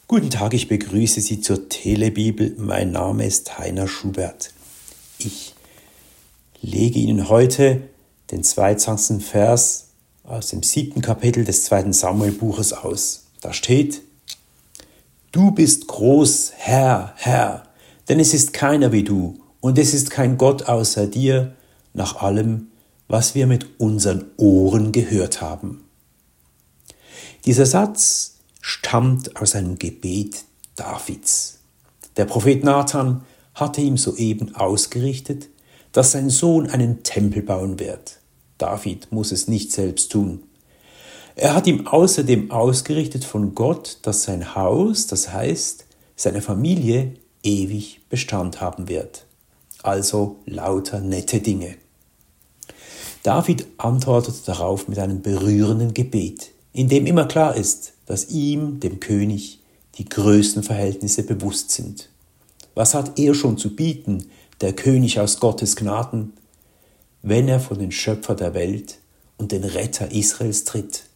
Guten Tag, ich begrüße Sie zur Telebibel. Mein Name ist Heiner Schubert. Ich lege Ihnen heute den 22. Vers aus dem 7. Kapitel des 2. Samuel-Buches aus. Da steht: Du bist groß, Herr, Herr, denn es ist keiner wie du und es ist kein Gott außer dir, nach allem, was wir mit unseren Ohren gehört haben. Dieser Satz stammt aus einem Gebet Davids. Der Prophet Nathan hatte ihm soeben ausgerichtet, dass sein Sohn einen Tempel bauen wird. David muss es nicht selbst tun. Er hat ihm außerdem ausgerichtet von Gott, dass sein Haus, das heißt seine Familie, ewig Bestand haben wird. Also lauter nette Dinge. David antwortet darauf mit einem berührenden Gebet, in dem immer klar ist, dass ihm, dem König, die Größenverhältnisse bewusst sind. Was hat er schon zu bieten, der König aus Gottes Gnaden, wenn er vor den Schöpfer der Welt und den Retter Israels tritt?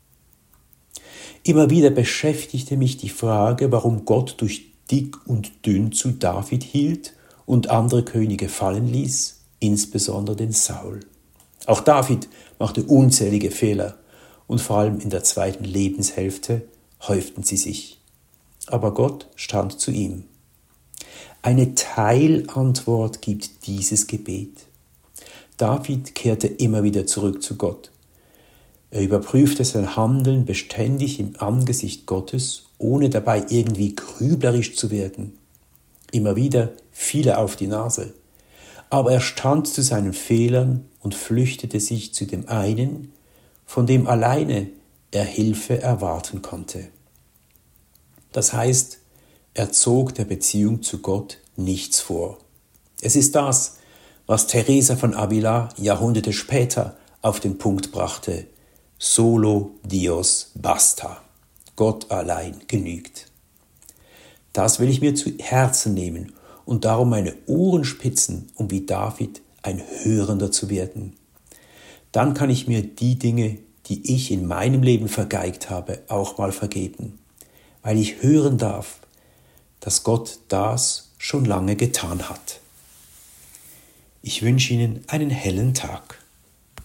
Immer wieder beschäftigte mich die Frage, warum Gott durch dick und dünn zu David hielt und andere Könige fallen ließ, insbesondere den Saul. Auch David machte unzählige Fehler und vor allem in der zweiten Lebenshälfte häuften sie sich. Aber Gott stand zu ihm. Eine Teilantwort gibt dieses Gebet. David kehrte immer wieder zurück zu Gott. Er überprüfte sein Handeln beständig im Angesicht Gottes, ohne dabei irgendwie grüblerisch zu werden. Immer wieder fiel er auf die Nase. Aber er stand zu seinen Fehlern und flüchtete sich zu dem einen, von dem alleine er Hilfe erwarten konnte. Das heißt, er zog der Beziehung zu Gott nichts vor. Es ist das, was Teresa von Avila Jahrhunderte später auf den Punkt brachte: Solo Dios basta. Gott allein genügt. Das will ich mir zu Herzen nehmen und darum meine Ohren spitzen, um wie David ein Hörender zu werden. Dann kann ich mir die Dinge, die ich in meinem Leben vergeigt habe, auch mal vergeben, weil ich hören darf, dass Gott das schon lange getan hat. Ich wünsche Ihnen einen hellen Tag.